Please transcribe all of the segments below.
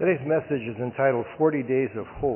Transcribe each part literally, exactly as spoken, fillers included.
Today's message is entitled forty Days of Hope.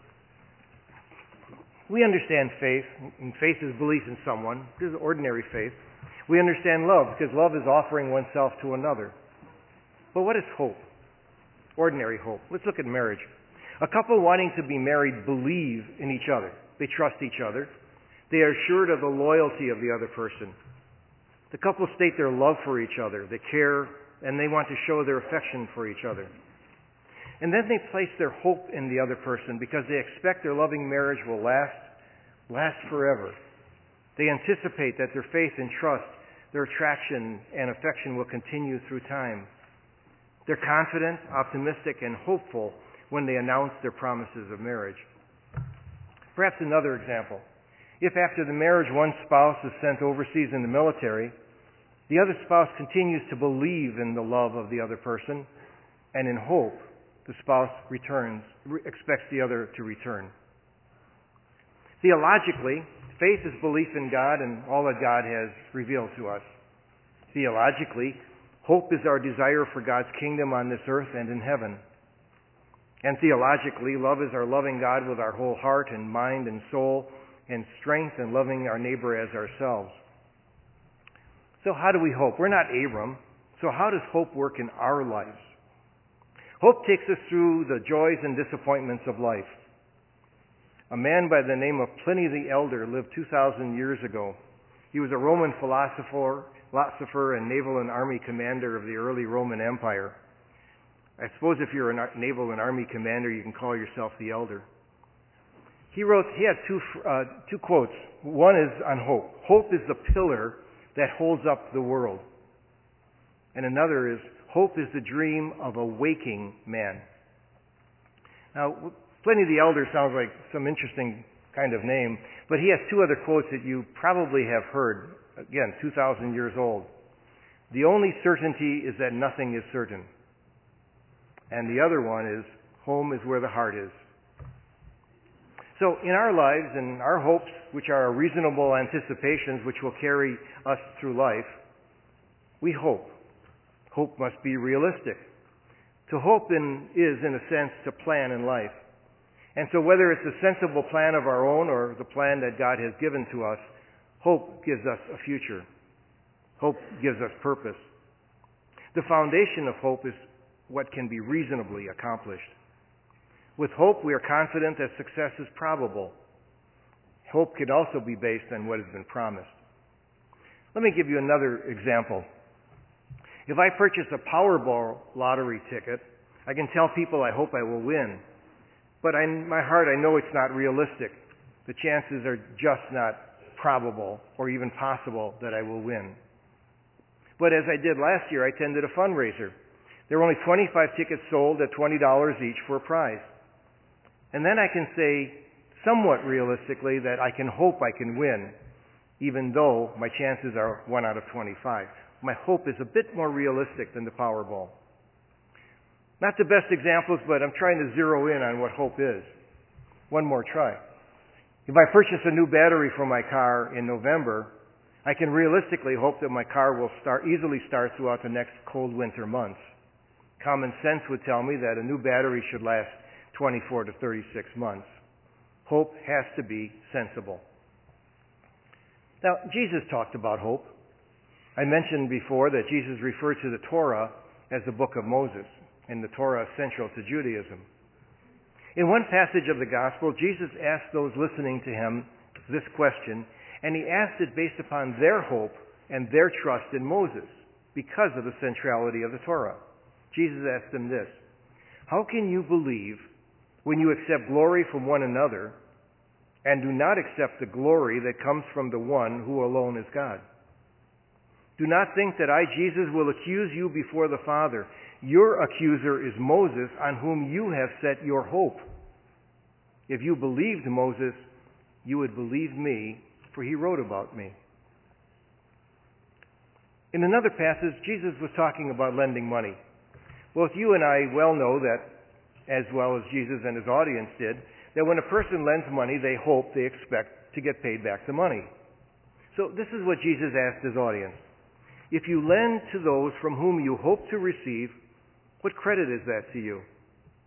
We understand faith, and faith is belief in someone. This is ordinary faith. We understand love, because love is offering oneself to another. But what is hope? Ordinary hope. Let's look at marriage. A couple wanting to be married believe in each other. They trust each other. They are assured of the loyalty of the other person. The couple state their love for each other. They care, and they want to show their affection for each other. And then they place their hope in the other person because they expect their loving marriage will last, last forever. They anticipate that their faith and trust, their attraction and affection will continue through time. They're confident, optimistic, and hopeful when they announce their promises of marriage. Perhaps another example. If after the marriage one spouse is sent overseas in the military, the other spouse continues to believe in the love of the other person, and in hope, the spouse returns, expects the other to return. Theologically, faith is belief in God and all that God has revealed to us. Theologically, hope is our desire for God's kingdom on this earth and in heaven. And theologically, love is our loving God with our whole heart and mind and soul and strength, and loving our neighbor as ourselves. So how do we hope? We're not Abram, so how does hope work in our lives? Hope takes us through the joys and disappointments of life. A man by the name of Pliny the Elder lived two thousand years ago. He was a Roman philosopher, philosopher and naval and army commander of the early Roman Empire. I suppose if you're a naval and army commander, you can call yourself the Elder. He wrote, he had two, uh, two quotes. One is on hope. Hope is the pillar that holds up the world. And another is, hope is the dream of a waking man. Now, Pliny the Elder sounds like some interesting kind of name, but he has two other quotes that you probably have heard. Again, two thousand years old. The only certainty is that nothing is certain. And the other one is, home is where the heart is. So in our lives and our hopes, which are our reasonable anticipations which will carry us through life, we hope. Hope must be realistic. To hope in, is, in a sense, to plan in life. And so whether it's a sensible plan of our own or the plan that God has given to us, hope gives us a future. Hope gives us purpose. The foundation of hope is what can be reasonably accomplished. With hope, we are confident that success is probable. Hope can also be based on what has been promised. Let me give you another example. If I purchase a Powerball lottery ticket, I can tell people I hope I will win. But in my heart, I know it's not realistic. The chances are just not probable or even possible that I will win. But as I did last year, I attended a fundraiser. There were only twenty-five tickets sold at twenty dollars each for a prize. And then I can say, somewhat realistically, that I can hope I can win, even though my chances are one out of twenty-five. My hope is a bit more realistic than the Powerball. Not the best examples, but I'm trying to zero in on what hope is. One more try. If I purchase a new battery for my car in November, I can realistically hope that my car will start easily start throughout the next cold winter months. Common sense would tell me that a new battery should last twenty-four to thirty-six months. Hope has to be sensible. Now, Jesus talked about hope. I mentioned before that Jesus referred to the Torah as the book of Moses, and the Torah is central to Judaism. In one passage of the Gospel, Jesus asked those listening to him this question, and he asked it based upon their hope and their trust in Moses because of the centrality of the Torah. Jesus asked them this, "How can you believe when you accept glory from one another and do not accept the glory that comes from the one who alone is God? Do not think that I, Jesus, will accuse you before the Father. Your accuser is Moses, on whom you have set your hope. If you believed Moses, you would believe me, for he wrote about me." In another passage, Jesus was talking about lending money. Both you and I well know that, as well as Jesus and his audience did, that when a person lends money, they hope, they expect to get paid back the money. So this is what Jesus asked his audience. If you lend to those from whom you hope to receive, what credit is that to you?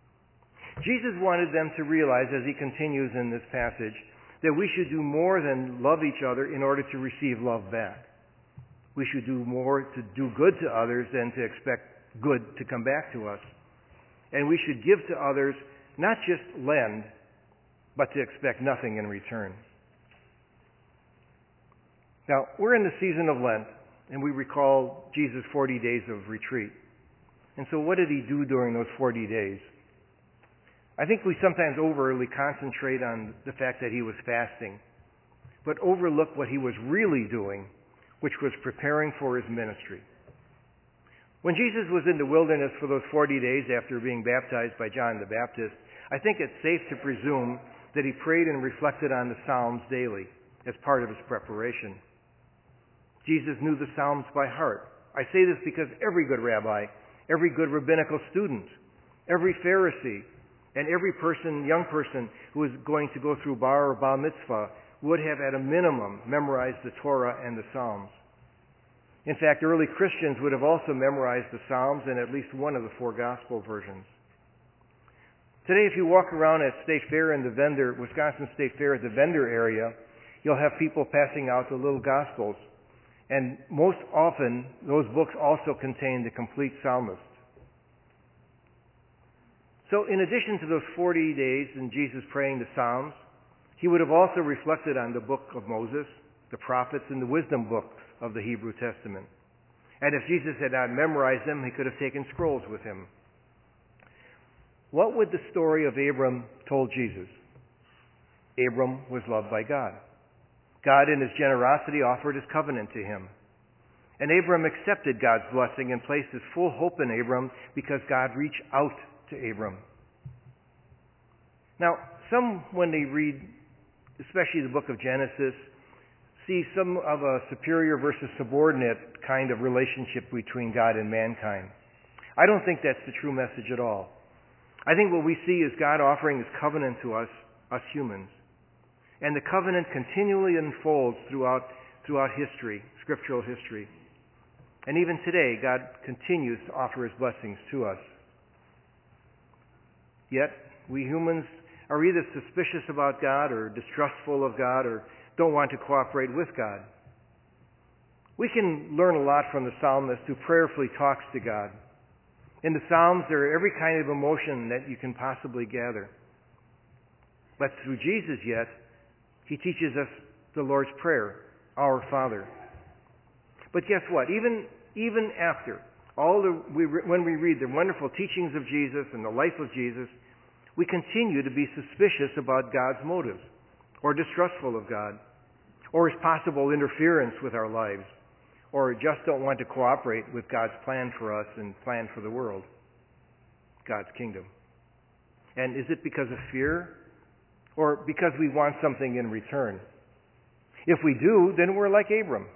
Jesus wanted them to realize, as he continues in this passage, that we should do more than love each other in order to receive love back. We should do more to do good to others than to expect good to come back to us. And we should give to others, not just lend, but to expect nothing in return. Now, we're in the season of Lent, and we recall Jesus' forty days of retreat. And so what did he do during those forty days? I think we sometimes overly concentrate on the fact that he was fasting, but overlook what he was really doing, which was preparing for his ministry. When Jesus was in the wilderness for those forty days after being baptized by John the Baptist, I think it's safe to presume that he prayed and reflected on the Psalms daily as part of his preparation. Jesus knew the Psalms by heart. I say this because every good rabbi, every good rabbinical student, every Pharisee, and every person, young person who is going to go through bar or bar mitzvah would have at a minimum memorized the Torah and the Psalms. In fact, early Christians would have also memorized the Psalms and at least one of the four gospel versions. Today, if you walk around at State Fair in the vendor, Wisconsin State Fair at the vendor area, you'll have people passing out the little gospels. And most often, those books also contain the complete psalmist. So in addition to those forty days in Jesus praying the Psalms, he would have also reflected on the book of Moses, the prophets, and the wisdom books of the Hebrew Testament. And if Jesus had not memorized them, he could have taken scrolls with him. What would the story of Abram told Jesus? Abram was loved by God. God in his generosity offered his covenant to him. And Abram accepted God's blessing and placed his full hope in Abram because God reached out to Abram. Now, some, when they read, especially the book of Genesis, see some of a superior versus subordinate kind of relationship between God and mankind. I don't think that's the true message at all. I think what we see is God offering his covenant to us, us humans. And the covenant continually unfolds throughout, throughout history, scriptural history. And even today, God continues to offer his blessings to us. Yet, we humans are either suspicious about God or distrustful of God or don't want to cooperate with God. We can learn a lot from the psalmist who prayerfully talks to God. In the Psalms, there are every kind of emotion that you can possibly gather. But through Jesus yet, he teaches us the Lord's Prayer, Our Father. But guess what? Even, even after all the, we, when we read the wonderful teachings of Jesus and the life of Jesus, we continue to be suspicious about God's motives, or distrustful of God, or his possible interference with our lives, or just don't want to cooperate with God's plan for us and plan for the world, God's kingdom. And is it because of fear, or because we want something in return? If we do, then we're like Abram.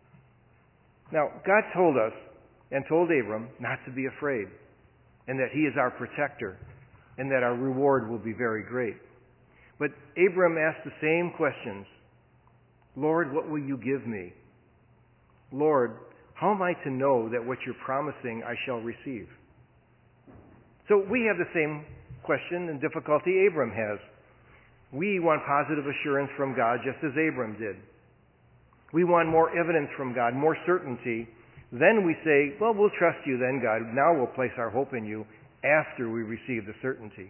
Now, God told us and told Abram not to be afraid, and that he is our protector, and that our reward will be very great. But Abram asked the same questions. Lord, what will you give me? Lord, how am I to know that what you're promising I shall receive? So we have the same question and difficulty Abram has. We want positive assurance from God just as Abram did. We want more evidence from God, more certainty. Then we say, well, we'll trust you then, God. Now we'll place our hope in you after we receive the certainty.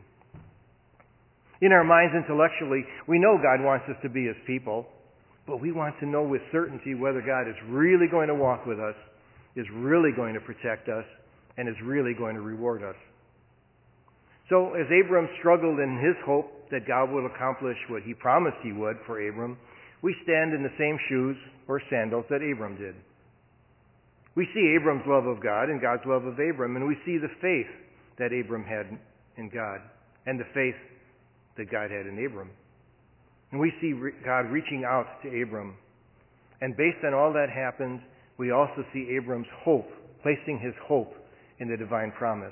In our minds intellectually, we know God wants us to be his people, but we want to know with certainty whether God is really going to walk with us, is really going to protect us, and is really going to reward us. So as Abram struggled in his hope that God will accomplish what he promised he would for Abram, we stand in the same shoes or sandals that Abram did. We see Abram's love of God and God's love of Abram, and we see the faith that Abram had in God and the faith that God had in Abram. And we see God reaching out to Abram. And based on all that happens, we also see Abram's hope, placing his hope in the divine promise.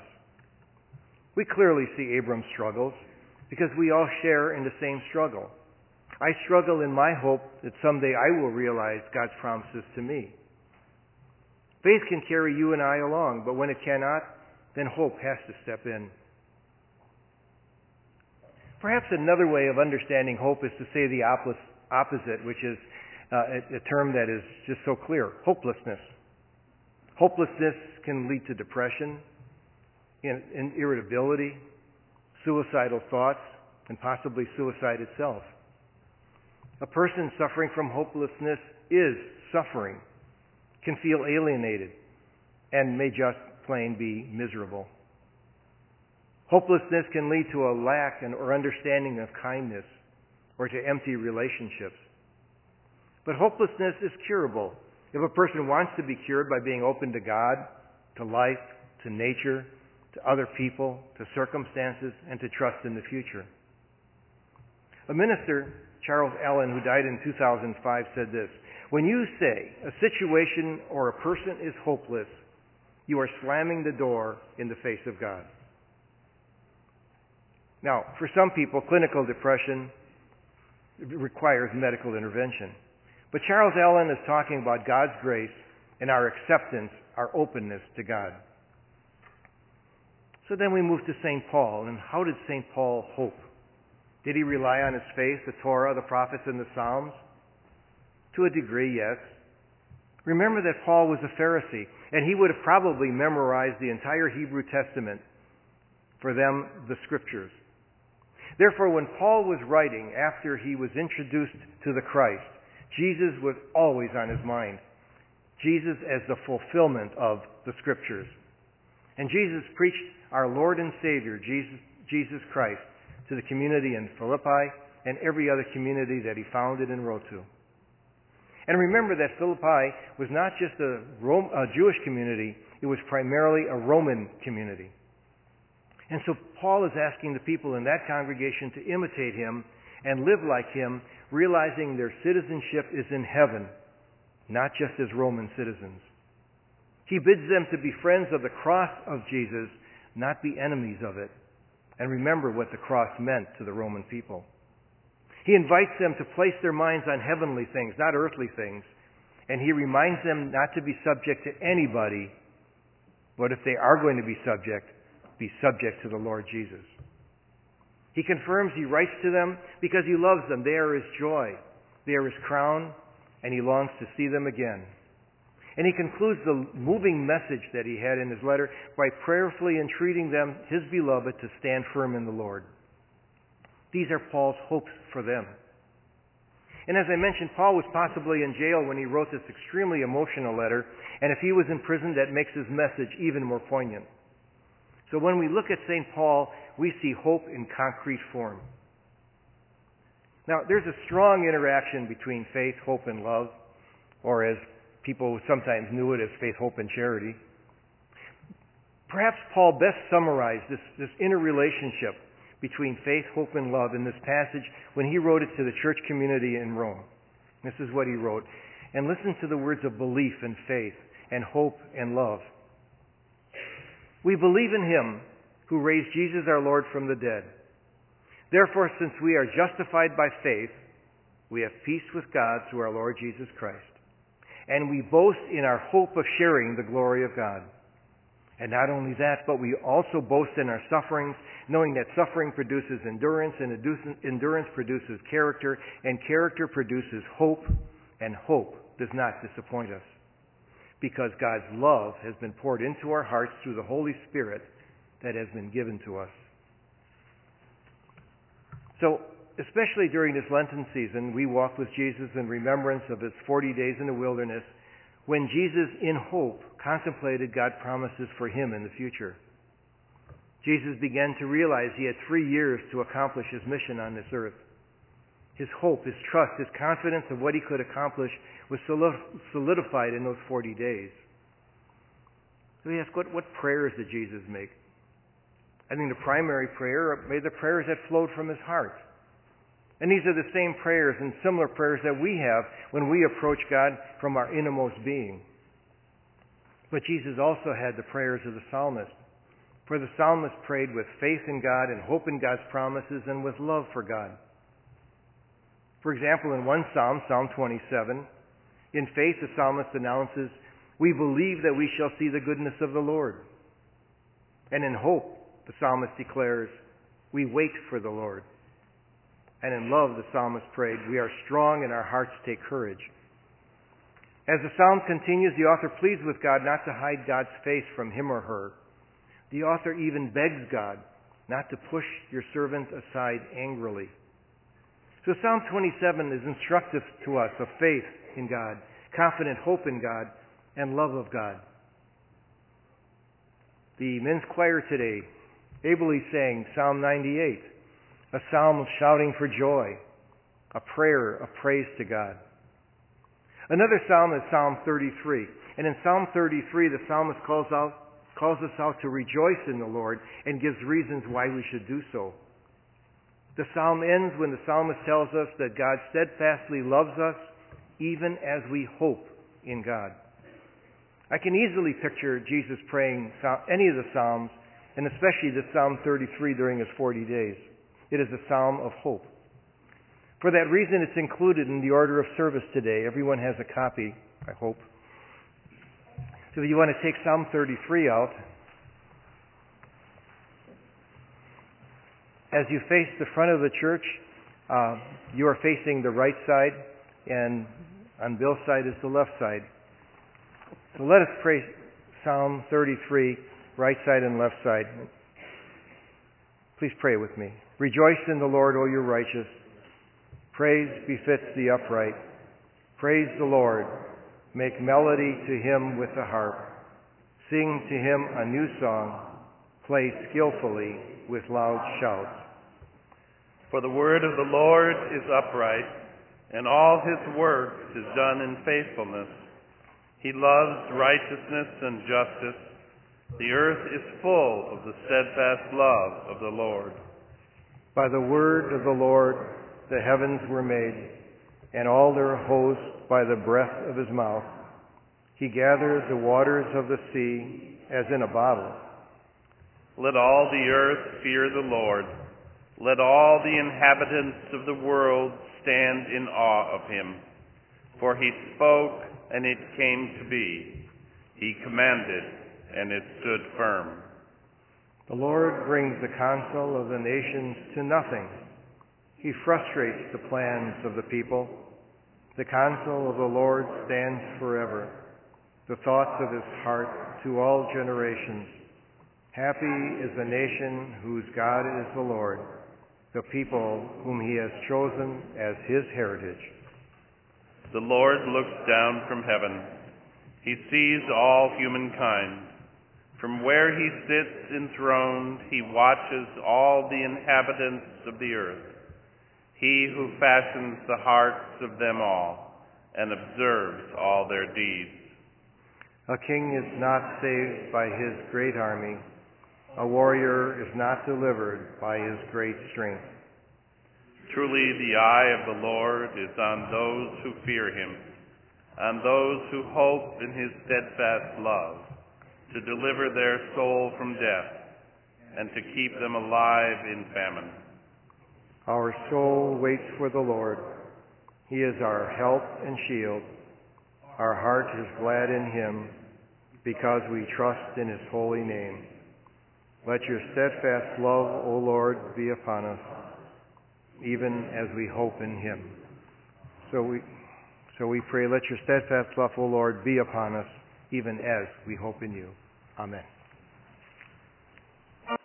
We clearly see Abram's struggles because we all share in the same struggle. I struggle in my hope that someday I will realize God's promises to me. Faith can carry you and I along, but when it cannot, then hope has to step in. Perhaps another way of understanding hope is to say the opposite, which is uh, a, a term that is just so clear: hopelessness. Hopelessness can lead to depression, in, in irritability, suicidal thoughts, and possibly suicide itself. A person suffering from hopelessness is suffering, can feel alienated, and may just plain be miserable. Hopelessness can lead to a lack or understanding of kindness or to empty relationships. But hopelessness is curable if a person wants to be cured by being open to God, to life, to nature, to other people, to circumstances, and to trust in the future. A minister, Charles Allen, who died in two thousand five, said this: "When you say a situation or a person is hopeless, you are slamming the door in the face of God." Now, for some people, clinical depression requires medical intervention. But Charles Allen is talking about God's grace and our acceptance, our openness to God. So then we move to Saint Paul. And how did Saint Paul hope? Did he rely on his faith, the Torah, the prophets, and the Psalms? To a degree, yes. Remember that Paul was a Pharisee, and he would have probably memorized the entire Hebrew Testament, for them, the Scriptures. Therefore, when Paul was writing after he was introduced to the Christ, Jesus was always on his mind. Jesus as the fulfillment of the Scriptures. And Jesus preached our Lord and Savior, Jesus, Jesus Christ, to the community in Philippi and every other community that he founded and wrote to. And remember that Philippi was not just a, Rome, a Jewish community, it was primarily a Roman community. And so Paul is asking the people in that congregation to imitate him and live like him, realizing their citizenship is in heaven, not just as Roman citizens. He bids them to be friends of the cross of Jesus, not be enemies of it, and remember what the cross meant to the Roman people. He invites them to place their minds on heavenly things, not earthly things, and he reminds them not to be subject to anybody, but if they are going to be subject, be subject to the Lord Jesus. He confirms he writes to them because he loves them. They are his joy. They are his crown, and he longs to see them again. And he concludes the moving message that he had in his letter by prayerfully entreating them, his beloved, to stand firm in the Lord. These are Paul's hopes for them. And as I mentioned, Paul was possibly in jail when he wrote this extremely emotional letter, and if he was in prison, that makes his message even more poignant. So when we look at Saint Paul, we see hope in concrete form. Now, there's a strong interaction between faith, hope, and love, or as people sometimes knew it as faith, hope, and charity. Perhaps Paul best summarized this, this interrelationship between faith, hope, and love in this passage when he wrote it to the church community in Rome. This is what he wrote. And listen to the words of belief and faith and hope and love. "We believe in him who raised Jesus our Lord from the dead. Therefore, since we are justified by faith, we have peace with God through our Lord Jesus Christ. And we boast in our hope of sharing the glory of God. And not only that, but we also boast in our sufferings, knowing that suffering produces endurance, and endurance produces character, and character produces hope, and hope does not disappoint us. Because God's love has been poured into our hearts through the Holy Spirit that has been given to us." So, especially during this Lenten season, we walk with Jesus in remembrance of his forty days in the wilderness, when Jesus, in hope, contemplated God's promises for him in the future. Jesus began to realize he had three years to accomplish his mission on this earth. His hope, his trust, his confidence of what he could accomplish was solidified in those forty days. So we ask, what, what prayers did Jesus make? I think the primary prayer made the prayers that flowed from his heart. And these are the same prayers and similar prayers that we have when we approach God from our innermost being. But Jesus also had the prayers of the psalmist. For the psalmist prayed with faith in God and hope in God's promises and with love for God. For example, in one psalm, Psalm twenty-seven, in faith the psalmist announces, "We believe that we shall see the goodness of the Lord." And in hope, the psalmist declares, "We wait for the Lord." And in love, the psalmist prayed, we are strong and our hearts take courage. As the psalm continues, the author pleads with God not to hide God's face from him or her. The author even begs God not to push your servant aside angrily. So Psalm twenty-seven is instructive to us of faith in God, confident hope in God, and love of God. The men's choir today ably sang Psalm ninety-eight, a psalm of shouting for joy, a prayer of praise to God. Another psalm is Psalm thirty-three. And in Psalm thirty-three, the psalmist calls out, calls us out to rejoice in the Lord and gives reasons why we should do so. The psalm ends when the psalmist tells us that God steadfastly loves us even as we hope in God. I can easily picture Jesus praying any of the psalms, and especially the Psalm thirty-three during his forty days. It is a psalm of hope. For that reason, it's included in the order of service today. Everyone has a copy, I hope. So if you want to take Psalm thirty-three out, as you face the front of the church, uh, you are facing the right side, and on Bill's side is the left side. So let us pray Psalm thirty-three, right side and left side. Please pray with me. Rejoice in the Lord, O you righteous. Praise befits the upright. Praise the Lord. Make melody to him with the harp. Sing to him a new song. Play skillfully with loud shouts. For the word of the Lord is upright, and all his work is done in faithfulness. He loves righteousness and justice. The earth is full of the steadfast love of the Lord. By the word of the Lord the heavens were made, and all their host by the breath of his mouth. He gathered the waters of the sea as in a bottle. Let all the earth fear the Lord. Let all the inhabitants of the world stand in awe of him. For he spoke, and it came to be. He commanded, and it stood firm. The Lord brings the counsel of the nations to nothing. He frustrates the plans of the people. The counsel of the Lord stands forever, the thoughts of his heart to all generations. Happy is the nation whose God is the Lord, the people whom he has chosen as his heritage. The Lord looks down from heaven. He sees all humankind. From where he sits enthroned, he watches all the inhabitants of the earth. He who fashions the hearts of them all and observes all their deeds. A king is not saved by his great army. A warrior is not delivered by his great strength. Truly the eye of the Lord is on those who fear him, on those who hope in his steadfast love, to deliver their soul from death and to keep them alive in famine. Our soul waits for the Lord. He is our help and shield. Our heart is glad in him because we trust in his holy name. Let your steadfast love, O Lord, be upon us, even as we hope in him. So we, so we pray, let your steadfast love, O Lord, be upon us, even as we hope in you. Amen.